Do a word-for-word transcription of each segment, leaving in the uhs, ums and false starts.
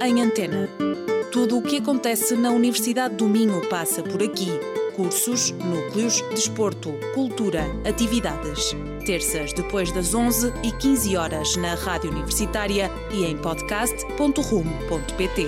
em Antena. Tudo o que acontece na Universidade do Minho passa por aqui. Cursos, núcleos, desporto, cultura, atividades. Terças depois das onze e quinze horas na Rádio Universitária e em podcast ponto rumo ponto pt.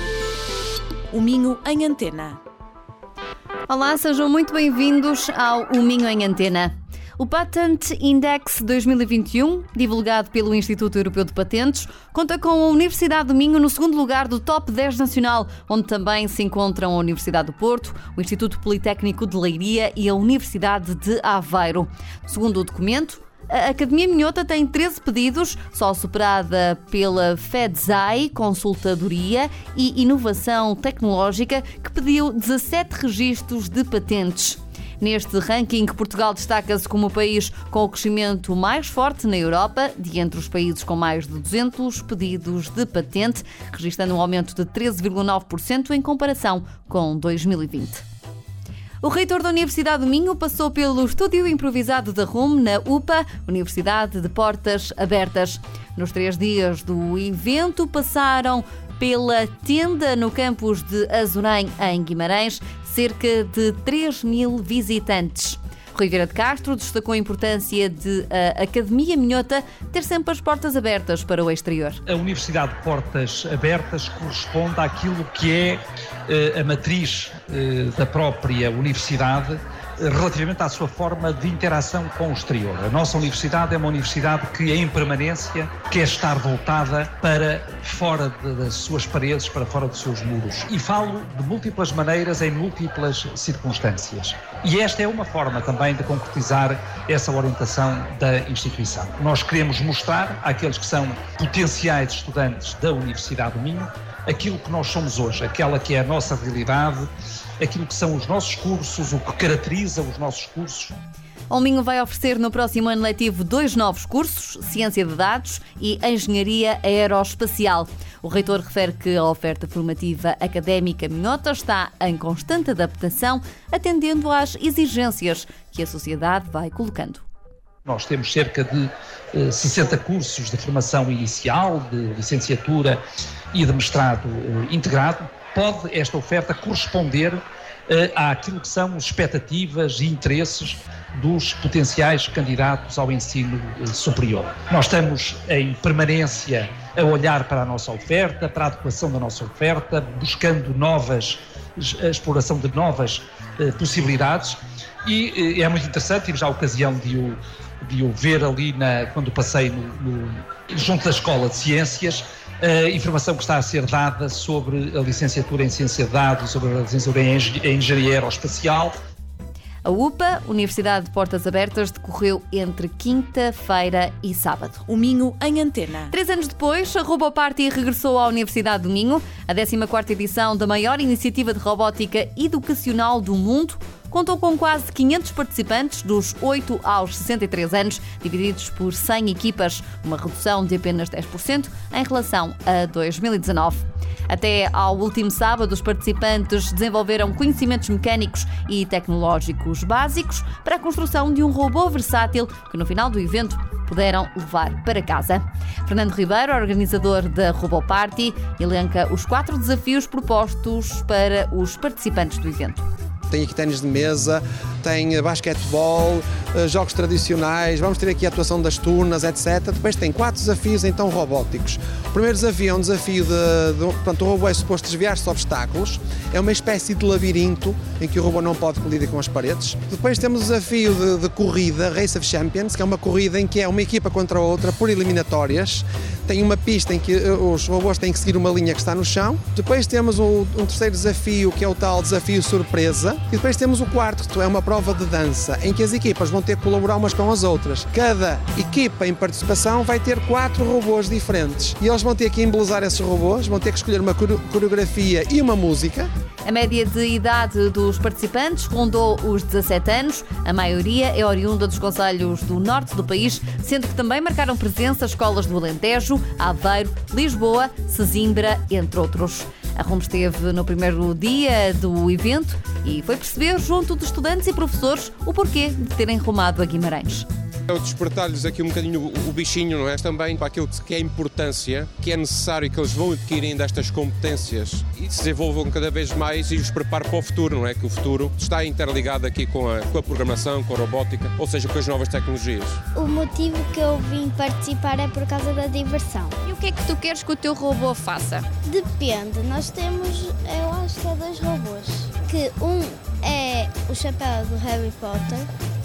O Minho em Antena. Olá, sejam muito bem-vindos ao O Minho em Antena. O Patent Index dois mil e vinte e um, divulgado pelo Instituto Europeu de Patentes, conta com a Universidade do Minho no segundo lugar do top dez nacional, onde também se encontram a Universidade do Porto, o Instituto Politécnico de Leiria e a Universidade de Aveiro. Segundo o documento, a Academia Minhota tem treze pedidos, só superada pela FedSci, Consultadoria e Inovação Tecnológica, que pediu dezassete registros de patentes. Neste ranking, Portugal destaca-se como o país com o crescimento mais forte na Europa, de entre os países com mais de duzentos pedidos de patente, registrando um aumento de treze vírgula nove por cento em comparação com dois mil e vinte. O reitor da Universidade do Minho passou pelo estúdio improvisado da R U M na U P A, Universidade de Portas Abertas. Nos três dias do evento passaram pela tenda no campus de Azurém, em Guimarães, cerca de três mil visitantes. Rui Vieira de Castro destacou a importância de a Academia Minhota ter sempre as portas abertas para o exterior. A Universidade de Portas Abertas corresponde àquilo que é a matriz da própria universidade relativamente à sua forma de interação com o exterior. A nossa universidade é uma universidade que, em permanência, quer estar voltada para fora das suas paredes, para fora dos seus muros. E falo de múltiplas maneiras, em múltiplas circunstâncias. E esta é uma forma também de concretizar essa orientação da instituição. Nós queremos mostrar àqueles que são potenciais estudantes da Universidade do Minho aquilo que nós somos hoje, aquela que é a nossa realidade, aquilo que são os nossos cursos, o que caracteriza os nossos cursos. O Minho vai oferecer no próximo ano letivo dois novos cursos, Ciência de Dados e Engenharia Aeroespacial. O reitor refere que a oferta formativa académica minhota está em constante adaptação, atendendo às exigências que a sociedade vai colocando. Nós temos cerca de eh, sessenta cursos de formação inicial, de licenciatura e de mestrado eh, integrado. Pode esta oferta corresponder eh, àquilo que são as expectativas e interesses dos potenciais candidatos ao ensino eh, superior. Nós estamos em permanência a olhar para a nossa oferta, para a adequação da nossa oferta, buscando novas, a exploração de novas eh, possibilidades e eh, é muito interessante, tive já a ocasião de o de o ver ali na, quando passei no, no, junto da Escola de Ciências, a informação que está a ser dada sobre a licenciatura em Ciência de Dados, sobre a licenciatura em Engenharia Aeroespacial. A U P A, Universidade de Portas Abertas, decorreu entre quinta-feira e sábado. O Minho em Antena. Três anos depois, a RoboParty regressou à Universidade do Minho. A décima quarta edição da maior iniciativa de robótica educacional do mundo contou com quase quinhentos participantes dos oito aos sessenta e três anos, divididos por cem equipas, uma redução de apenas dez por cento em relação a dois mil e dezanove. Até ao último sábado, os participantes desenvolveram conhecimentos mecânicos e tecnológicos básicos para a construção de um robô versátil que, no final do evento, puderam levar para casa. Fernando Ribeiro, organizador da RoboParty, elenca os quatro desafios propostos para os participantes do evento. Tem aqui ténis de mesa, tem basquetebol, jogos tradicionais, vamos ter aqui a atuação das turnas, etcétera. Depois tem quatro desafios então robóticos. O primeiro desafio é um desafio de, de portanto, o robô é suposto desviar-se de obstáculos, é uma espécie de labirinto em que o robô não pode colidir com as paredes. Depois temos o desafio de, de corrida, Race of Champions, que é uma corrida em que é uma equipa contra a outra por eliminatórias. Tem uma pista em que os robôs têm que seguir uma linha que está no chão. Depois temos um, um terceiro desafio, que é o tal desafio surpresa. E depois temos o quarto, que é uma prova de dança, em que as equipas vão ter que colaborar umas com as outras. Cada equipa em participação vai ter quatro robôs diferentes. E eles vão ter que embelezar esses robôs, vão ter que escolher uma coreografia e uma música. A média de idade dos participantes rondou os dezassete anos. A maioria é oriunda dos concelhos do norte do país, sendo que também marcaram presença escolas do Alentejo, Aveiro, Lisboa, Sesimbra, entre outros. A R U M esteve no primeiro dia do evento e foi perceber junto de estudantes e professores o porquê de terem rumado a Guimarães. Eu despertar-lhes aqui um bocadinho o, o bichinho, não é? Também para aquilo que é a importância, que é necessário que eles vão adquirindo estas competências e se desenvolvam cada vez mais e os prepare para o futuro, não é? Que o futuro está interligado aqui com a, com a programação, com a robótica, ou seja, com as novas tecnologias. O motivo que eu vim participar é por causa da diversão. E o que é que tu queres que o teu robô faça? Depende, nós temos, eu acho que é dois robôs, que um é o chapéu do Harry Potter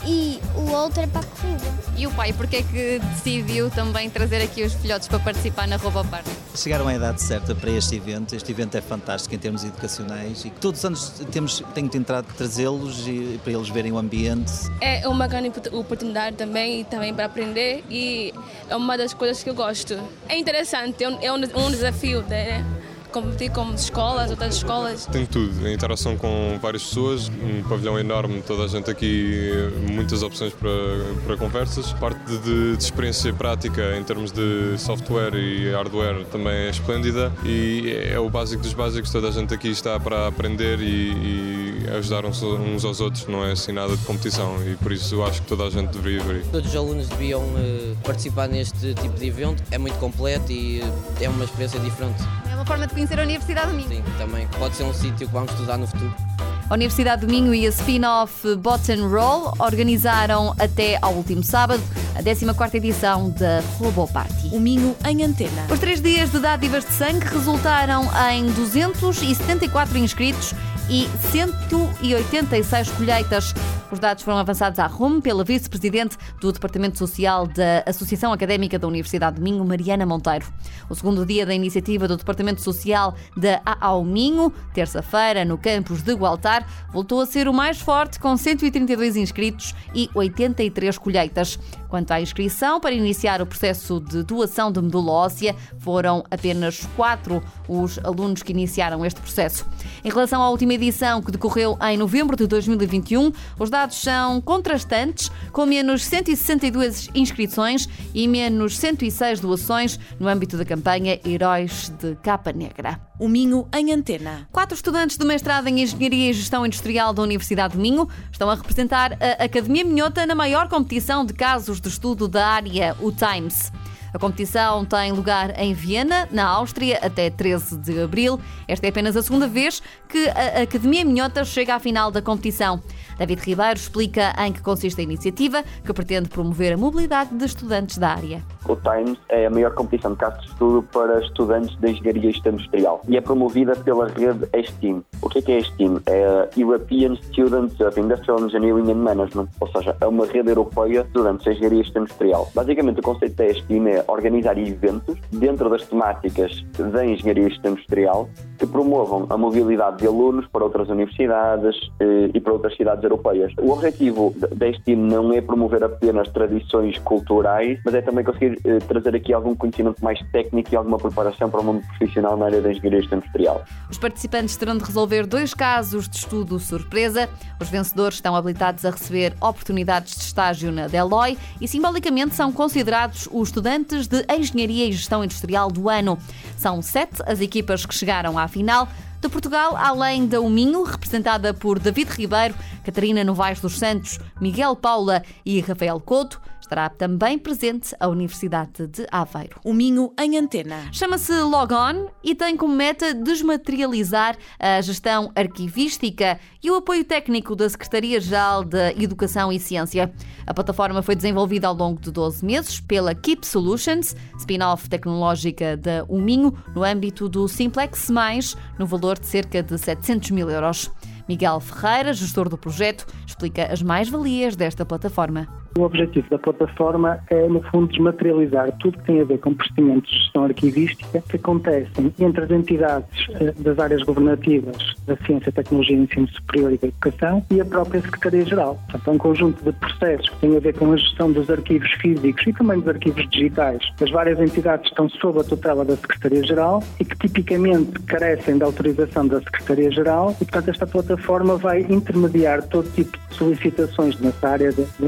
e o outro é para a corrida. E o pai, porque é que decidiu também trazer aqui os filhotes para participar na RoboParty? Chegaram à idade certa para este evento. Este evento é fantástico em termos educacionais e todos os anos temos, tenho tentado trazê-los e, para eles verem o ambiente. É uma grande oportunidade também, também para aprender e é uma das coisas que eu gosto. É interessante, é um, é um desafio, né? Competir com escolas, outras escolas. Tem tudo, a interação com várias pessoas, um pavilhão enorme, toda a gente aqui, muitas opções para, para conversas. Parte de, de experiência prática em termos de software e hardware também é esplêndida e é o básico dos básicos, toda a gente aqui está para aprender e, e ajudar uns, uns aos outros, não é assim nada de competição e por isso eu acho que toda a gente deveria vir. Todos os alunos deviam uh, participar neste tipo de evento, é muito completo e é uma experiência diferente. É uma forma de conhecer a Universidade do Minho. Sim, também pode ser um sítio que vamos estudar no futuro. A Universidade do Minho e a spin-off Button Roll organizaram até ao último sábado a décima quarta edição da RoboParty. O Minho em Antena. Os três dias de dádivas de sangue resultaram em duzentos e setenta e quatro inscritos e cento e oitenta e seis colheitas. Os dados foram avançados à R U M pela vice-presidente do Departamento Social da Associação Académica da Universidade do Minho, Mariana Monteiro. O segundo dia da iniciativa do Departamento Social da A A U Minho, terça-feira, no campus de Gualtar, voltou a ser o mais forte, com cento e trinta e dois inscritos e oitenta e três colheitas. Quanto à inscrição para iniciar o processo de doação de medula óssea, foram apenas quatro os alunos que iniciaram este processo. Em relação à última edição, que decorreu em novembro de dois mil e vinte e um, os dados são contrastantes, com menos cento e sessenta e duas inscrições e menos cento e seis doações no âmbito da campanha Heróis de Capa Negra. O Minho em Antena. Quatro estudantes do mestrado em Engenharia e Gestão Industrial da Universidade do Minho estão a representar a Academia Minhota na maior competição de casos de estudo da área, o Times. A competição tem lugar em Viena, na Áustria, até treze de abril. Esta é apenas a segunda vez que a Academia Minhota chega à final da competição. David Ribeiro explica em que consiste a iniciativa, que pretende promover a mobilidade de estudantes da área. O Times é a maior competição de casos de estudo para estudantes de Engenharia e Gestão Industrial e é promovida pela rede ESTIM. O que é que é ESTIM? É a European Students of Industrial Engineering and Management, ou seja, é uma rede europeia de estudantes de Engenharia e Gestão Industrial. Basicamente, o conceito da ESTIM é organizar eventos dentro das temáticas da Engenharia e Gestão Industrial que promovam a mobilidade de alunos para outras universidades eh, e para outras cidades europeias. O objetivo da ESTIM não é promover apenas tradições culturais, mas é também conseguir eh, trazer aqui algum conhecimento mais técnico e alguma preparação para o mundo profissional na área da Engenharia e Gestão Industrial. Os participantes terão de resolver dois casos de estudo surpresa. Os vencedores estão habilitados a receber oportunidades de estágio na Deloitte e, simbolicamente, são considerados os estudantes de Engenharia e Gestão Industrial do ano. São sete as equipas que chegaram à final. De Portugal, além da U Minho, representada por David Ribeiro, Catarina Novaes dos Santos, Miguel Paula e Rafael Couto, estará também presente a Universidade de Aveiro. O Minho em Antena. Chama-se Logon e tem como meta desmaterializar a gestão arquivística e o apoio técnico da Secretaria-Geral da Educação e Ciência. A plataforma foi desenvolvida ao longo de doze meses pela Keep Solutions, spin-off tecnológica da U Minho, no âmbito do Simplex Mais, no valor de cerca de setecentos mil euros. Miguel Ferreira, gestor do projeto, explica as mais-valias desta plataforma. O objetivo da plataforma é, no fundo, desmaterializar tudo que tem a ver com procedimentos de gestão arquivística que acontecem entre as entidades das áreas governativas da Ciência, Tecnologia, Ensino Superior e da Educação e a própria Secretaria-Geral. Portanto, é um conjunto de processos que têm a ver com a gestão dos arquivos físicos e também dos arquivos digitais. As várias entidades estão sob a tutela da Secretaria-Geral e que tipicamente carecem da autorização da Secretaria-Geral e, portanto, esta plataforma vai intermediar todo tipo de solicitações nessa área da atividade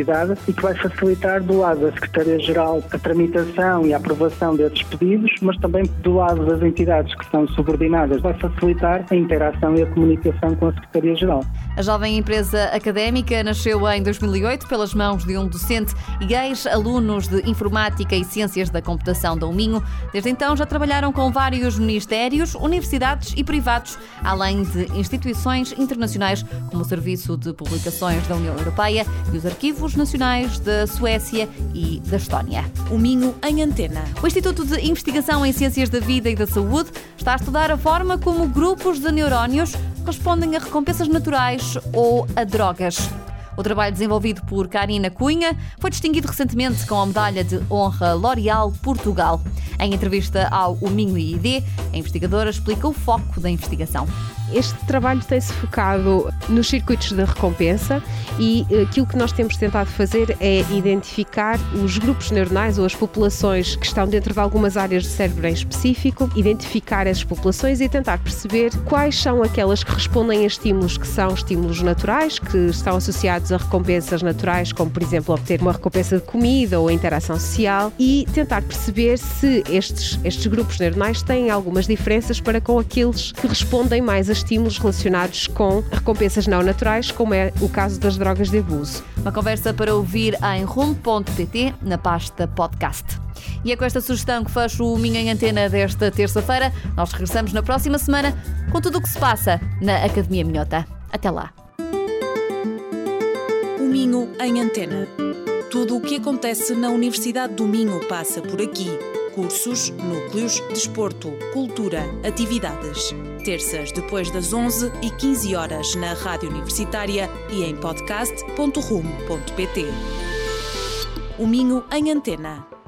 Universidade e que vai facilitar do lado da Secretaria-Geral a tramitação e a aprovação desses pedidos, mas também do lado das entidades que são subordinadas vai facilitar a interação e a comunicação com a Secretaria-Geral. A jovem empresa académica nasceu em dois mil e oito pelas mãos de um docente e ex-alunos de Informática e Ciências da Computação da Uminho. Desde então já trabalharam com vários ministérios, universidades e privados, além de instituições internacionais como o Serviço de Publicações da União Europeia e os Arquivos Nacionais da Suécia e da Estónia. O Minho em Antena. O Instituto de Investigação em Ciências da Vida e da Saúde está a estudar a forma como grupos de neurónios respondem a recompensas naturais ou a drogas. O trabalho desenvolvido por Karina Cunha foi distinguido recentemente com a medalha de honra L'Oréal Portugal. Em entrevista ao O Minho I D, a investigadora explica o foco da investigação. Este trabalho tem-se focado nos circuitos de recompensa e aquilo que nós temos tentado fazer é identificar os grupos neuronais ou as populações que estão dentro de algumas áreas do cérebro em específico, identificar essas populações e tentar perceber quais são aquelas que respondem a estímulos que são estímulos naturais, que estão associados a recompensas naturais, como por exemplo obter uma recompensa de comida ou a interação social, e tentar perceber se estes, estes grupos neuronais têm algumas diferenças para com aqueles que respondem mais a estímulos relacionados com recompensas não naturais, como é o caso das drogas de abuso. Uma conversa para ouvir em rumo ponto pt, na pasta podcast. E é com esta sugestão que fecho o Minho em Antena desta terça-feira. Nós regressamos na próxima semana com tudo o que se passa na Academia Minhota. Até lá. O Minho em Antena. Tudo o que acontece na Universidade do Minho passa por aqui. Cursos, núcleos, desporto, cultura, atividades. Terças depois das onze e quinze horas na Rádio Universitária e em podcast ponto rumo ponto pt. O Minho em Antena.